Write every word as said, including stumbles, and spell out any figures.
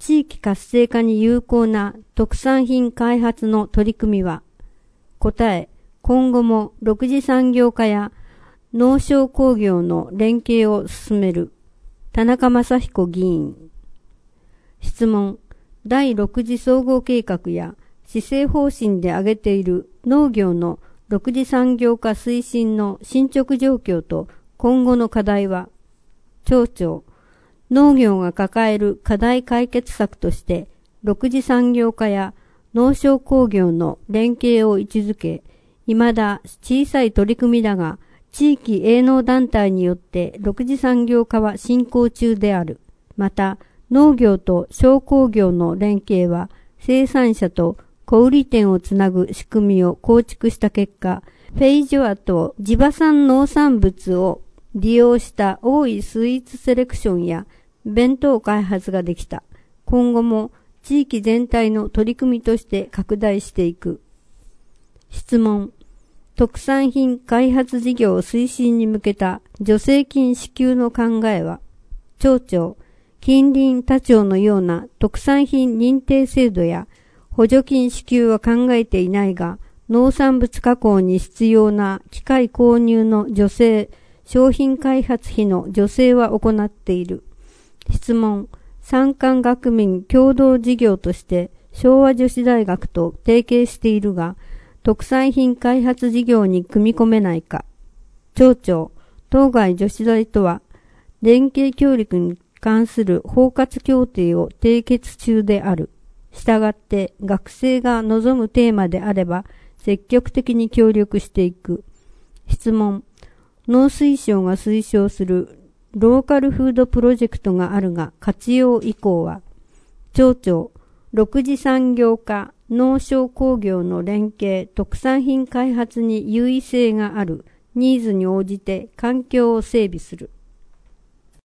地域活性化に有効な特産品開発の取り組みは、答え、今後もろく次産業化や農商工業の連携を進める。田中正彦議員。質問。第ろく次総合計画や施政方針で挙げている農業のろく次産業化推進の進捗状況と今後の課題は、町長、農業が抱える課題解決策として、ろく次産業化や農商工業の連携を位置づけ、未だ小さい取り組みだが、地域営農団体によってろく次産業化は進行中である。また、農業と商工業の連携は、生産者と小売店をつなぐ仕組みを構築した結果、フェイジョアと地場産農産物を利用した多いスイーツセレクションや弁当開発ができた。今後も地域全体の取り組みとして拡大していく。質問。特産品開発事業推進に向けた助成金支給の考えは、町長、近隣他町のような特産品認定制度や補助金支給は考えていないが、農産物加工に必要な機械購入の助成、商品開発費の助成は行っている。質問。産官学民共同事業として昭和女子大学と提携しているが、特産品開発事業に組み込めないか。町長、当該女子大とは、連携協力に関する包括協定を締結中である。したがって学生が望むテーマであれば、積極的に協力していく。質問。農水省が推奨するローカルフードプロジェクトがあるが、活用以降は、町長、ろく次産業化、農商工業の連携、特産品開発に優位性があるニーズに応じて環境を整備する。